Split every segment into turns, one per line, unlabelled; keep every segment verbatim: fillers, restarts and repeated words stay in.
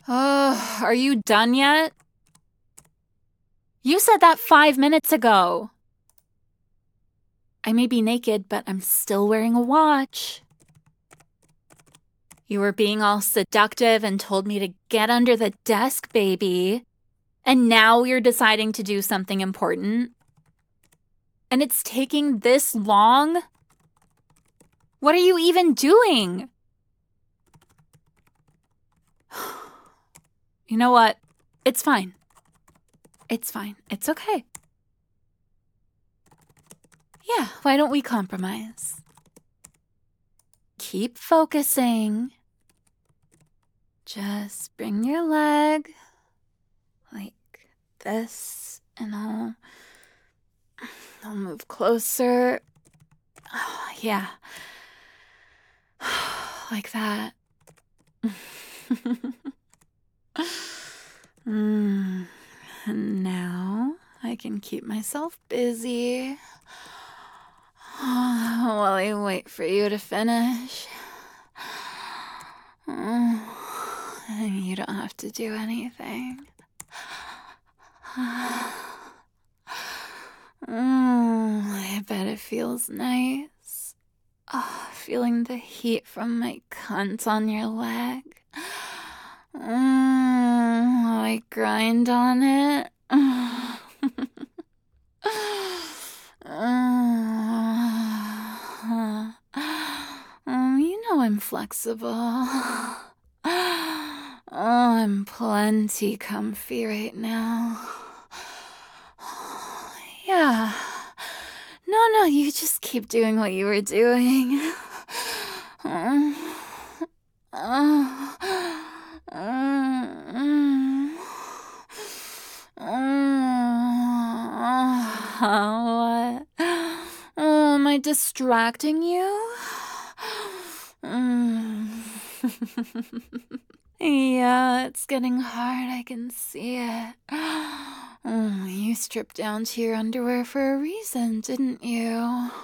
Oh, are you done yet? You said that five minutes ago. I may be naked, but I'm still wearing a watch. You were being all seductive and told me to get under the desk, baby. And now you're deciding to do something important. And it's taking this long? What are you even doing? You know what? It's fine. It's fine. It's okay. Yeah, why don't we compromise? Keep focusing. Just bring your leg like this, and I'll, I'll move closer. Oh, yeah. Like that. mm. And now I can keep myself busy while I wait for you to finish. And you don't have to do anything. Mm, I bet it feels nice. Oh, feeling the heat from my cunt on your leg. Mm, I grind on it. um, you know I'm flexible. Oh, I'm plenty comfy right now. Yeah. No, no, you just keep doing what you were doing. Uh, uh, uh, uh, what? Oh, am I distracting you? Yeah, it's getting hard. I can see it. Oh, you stripped down to your underwear for a reason, didn't you?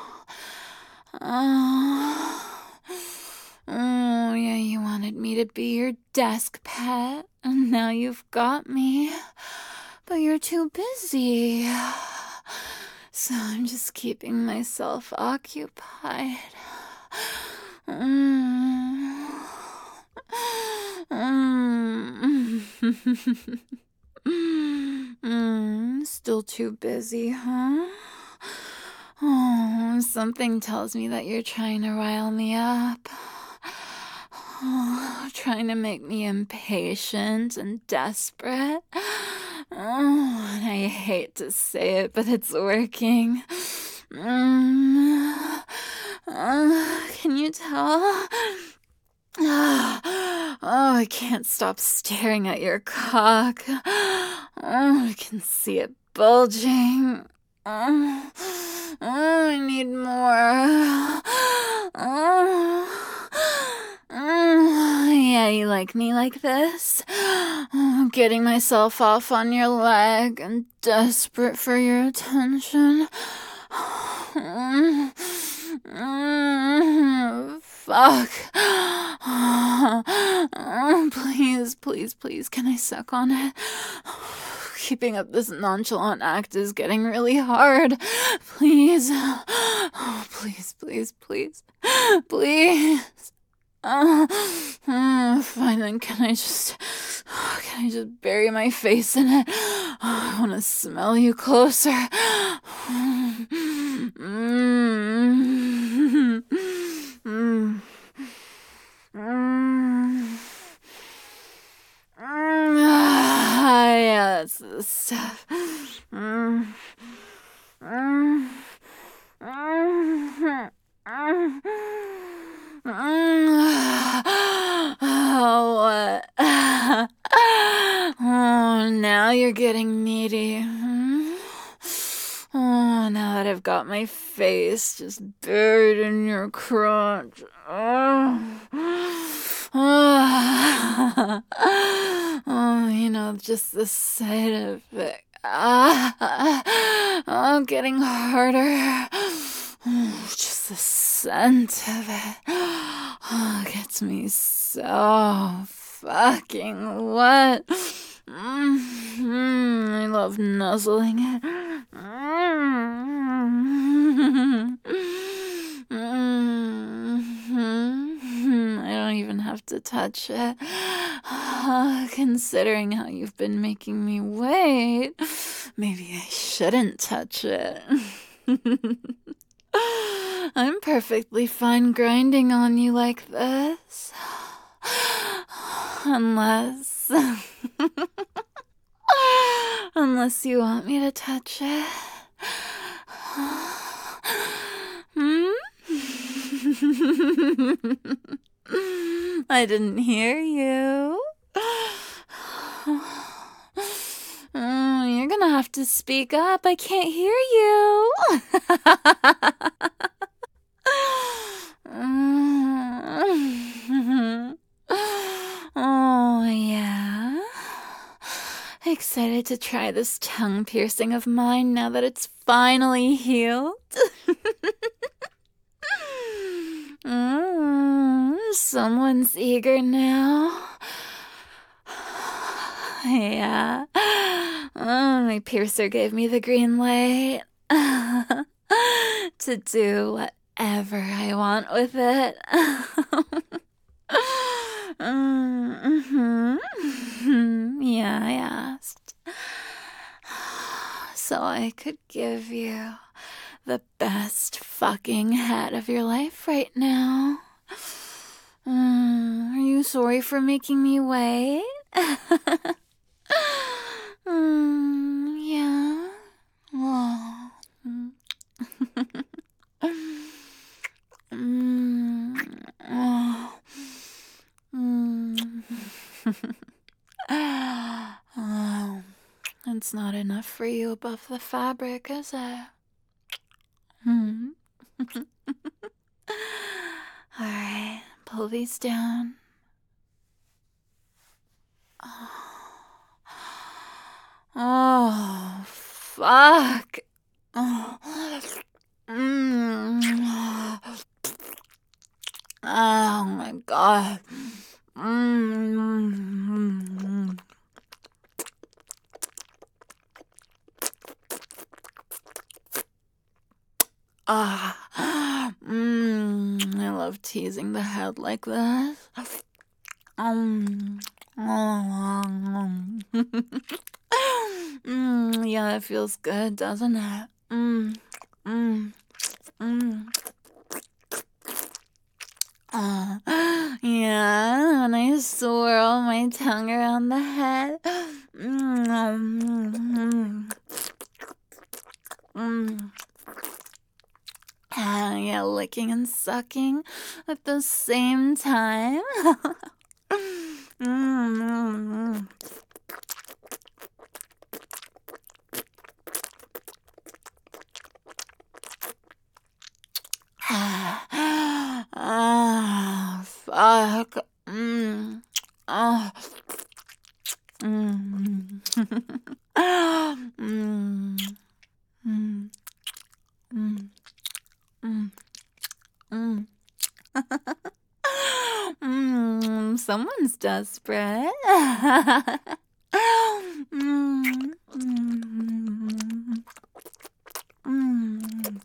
Oh, oh, yeah, you wanted me to be your desk pet, and now you've got me. But you're too busy. So I'm just keeping myself occupied. Mm. Mm. mm. Still too busy, huh? Oh, something tells me that you're trying to rile me up. Oh, trying to make me impatient and desperate. Oh, and I hate to say it, but it's working. Mm. Uh, can you tell? Oh, I can't stop staring at your cock. Oh, I can see it bulging. Oh, oh I need more. Oh, oh, yeah, you like me like this? Oh, getting myself off on your leg and desperate for your attention. Mm, mm, fuck. Please, please, please, can I suck on it? Keeping up this nonchalant act is getting really hard. Please. Oh, please, please, please. Please. Uh, uh, fine then, can I just, can I just bury my face in it? Oh, I want to smell you closer. Mm, mm, mm, mm, ah, yeah, that's the stuff. Mm, mm, mm, mm. Oh, what? Oh, now you're getting needy. Hmm? Oh, now that I've got my face just buried in your crotch. Oh, oh, oh you know, just the sight of it. Ah, oh, getting harder. Oh, just the scent of it oh, gets me so fucking what? Mm, I love nuzzling it. Mm, I don't even have to touch it. Considering how you've been making me wait, maybe I shouldn't touch it. I'm perfectly fine grinding on you like this. Unless... Unless you want me to touch it. Hmm? I didn't hear you. Mm, you're gonna have to speak up. I can't hear you. Oh, yeah? Excited to try this tongue piercing of mine now that it's finally healed? mm, someone's eager now. Yeah. Oh, my piercer gave me the green light to do whatever I want with it. mm-hmm. Yeah, I asked. So I could give you the best fucking head of your life right now. Mm, are you sorry for making me wait? mm, yeah. Oh. mm, oh. Mm. oh. It's not enough for you above the fabric, is it? Hmm. Alright, pull these down. Oh, fuck. Oh, mm. oh my god. Mm. Ah, mm, I love teasing the head like this. Um, mm, yeah, it feels good, doesn't it? Mm, mm, mm. Uh, yeah, when I swirl my tongue around the head. Mm, mm, mm. Uh, yeah, licking and sucking at the same time. mm, mm, mm. Ah, fuck. Mm. Oh. Mm. mm. Mm. Mm. Mm. Mm. mm. Someone's desperate. mm. Mm. Mm.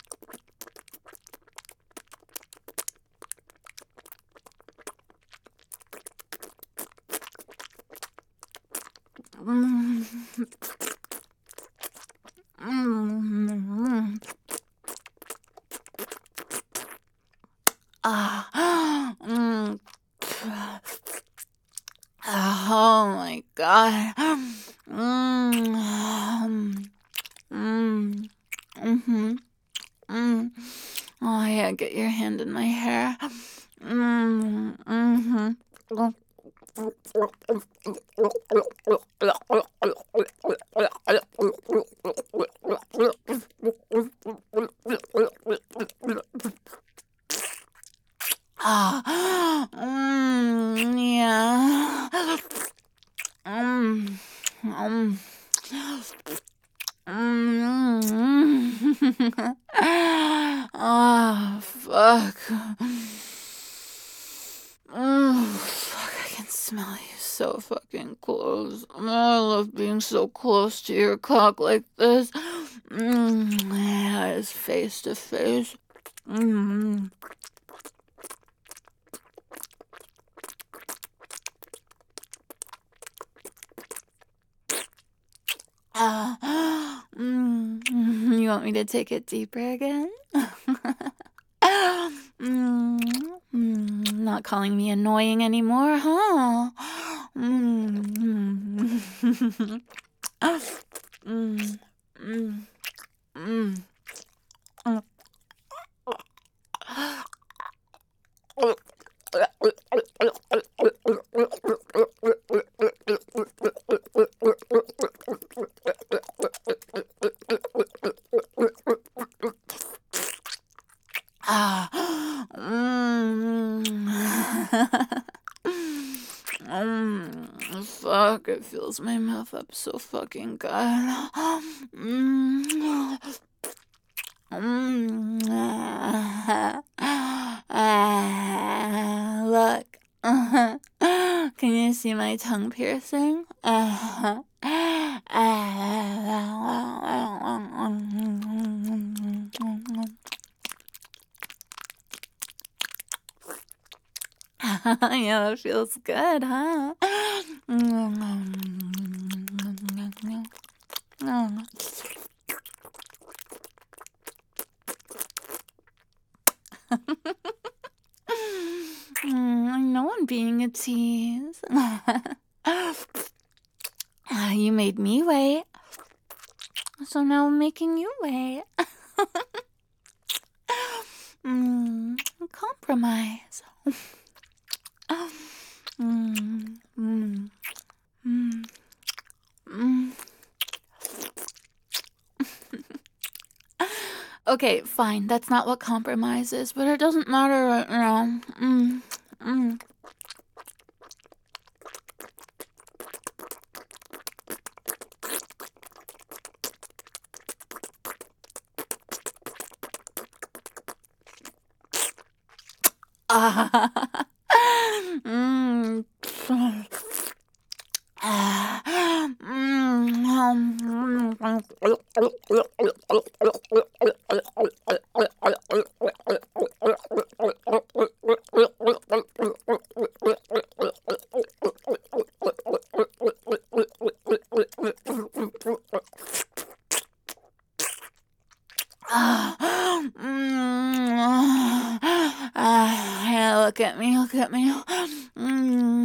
Mm. Mm. Ah. Mm. Oh my god. Mm. Mm. Mm-hmm. Mm. Oh yeah, get your hand in my hair. Mm. Mm-hmm. Ah, mm, yeah. Mm, um, mm, ah, fuck. Oh, fuck, I can see smell you so fucking close. I love being so close to your cock like this. Mm, yeah, it's face to face. Mm. Uh, mm, you want me to take it deeper again? mm, mm, not calling me annoying anymore, huh? Mm, mm, mm, mm, mm. Ah, mm. mm, fuck, it fills my mouth up so fucking good. Mm. Mm. Ah, look. Can you see my tongue piercing? Uh-huh. Yeah, that feels good, huh? Mm, I know I'm being a tease. Ah, you made me wait, so now I'm making you wait. mm, compromise. mm, mm, mm, mm. Okay, fine. That's not what compromise is, but it doesn't matter right now. Mm, mm. Ah. mm. Ah. Mm. Ah, yeah, look at me, look at me. Mm.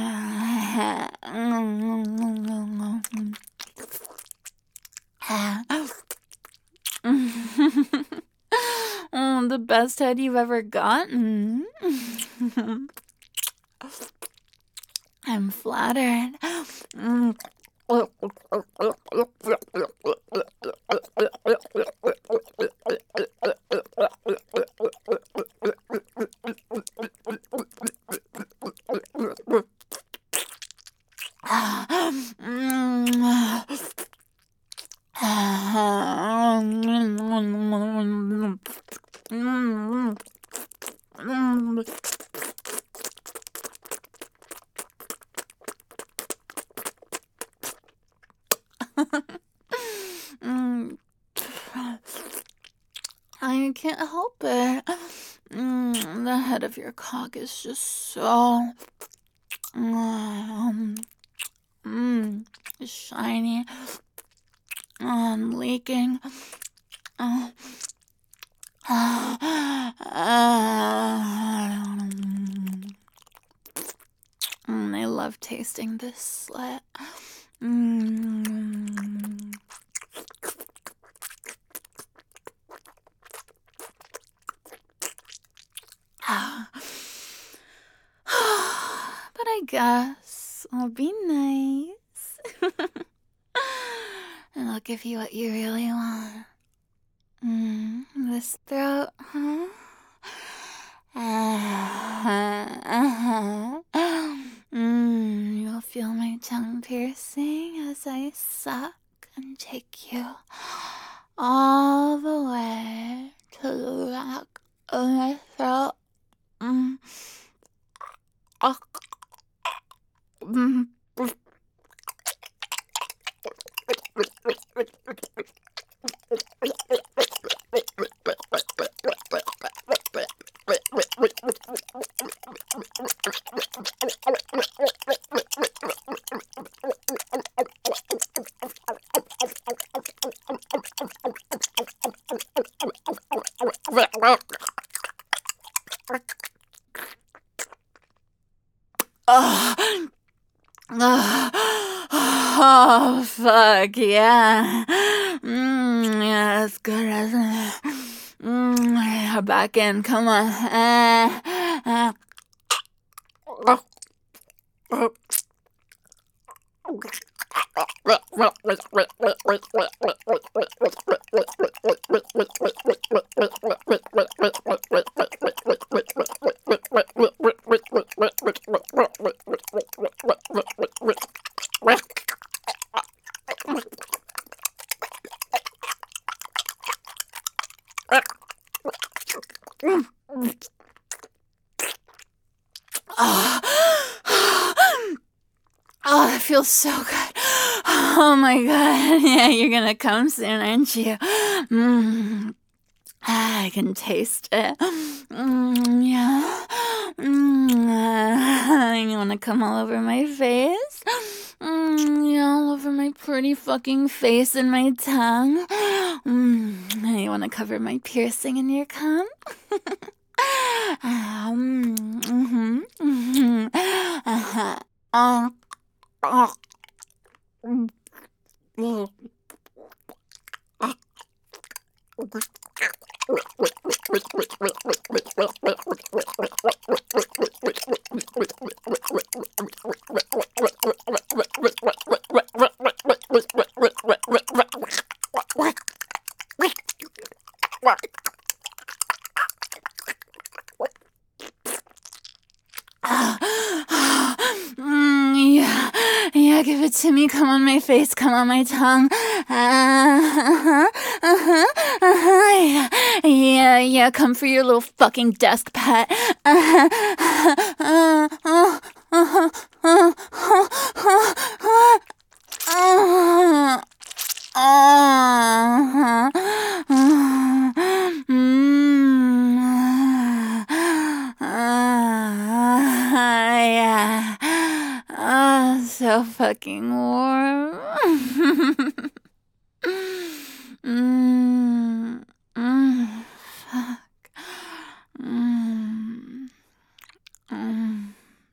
Oh, the best head you've ever gotten. I'm flattered. Mm. Mm. I can't help it. Mm, the head of your cock is just so um, mm, shiny and leaking. Uh, mm, I love tasting this slit. Mm. But I guess I'll be nice. And I'll give you what you really want. Mm, this throat, huh? Uh-huh. Mm, you'll feel my tongue piercing as I suck and take you all the way to the back of my throat. Mm. Oh, oh, oh, fuck, yeah. Mm, yeah, that's good, isn't it? Mm, yeah, back in, come on. Uh, uh. Oh, oh, that feels so good. Oh my god. Yeah, you're gonna come soon, aren't you? Mm. I can taste it. Mm, yeah. Mm, uh, you wanna come all over my face? Mm, yeah, all over my pretty fucking face and my tongue. Mm, you wanna cover my piercing in your cum? um, mm-hmm, mm-hmm. Uh-huh. Uh, uh, mm, mm. Mm, yeah, yeah, give it to me. Come on my face, come on my tongue. Uh-huh, uh-huh, uh-huh, yeah, yeah, yeah, come for your little fucking desk pet. Uh-huh, uh-huh, uh-huh, uh-huh, uh-huh, uh-huh, uh-huh. Uh-huh. Mm. Uh, yeah. Oh, so fucking warm. mm. Mm. Fuck. Mm. Mm.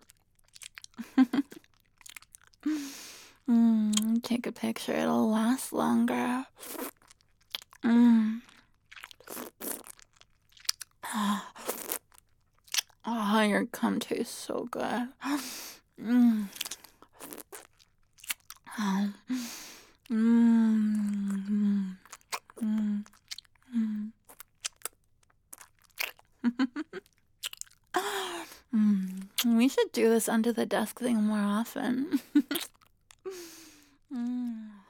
Mm, take a picture, it'll last longer. Mm. Oh, your cum tastes so good. Mm. Oh. Mm. Mm. Mm. Mm. We should do this under the desk thing more often. mm.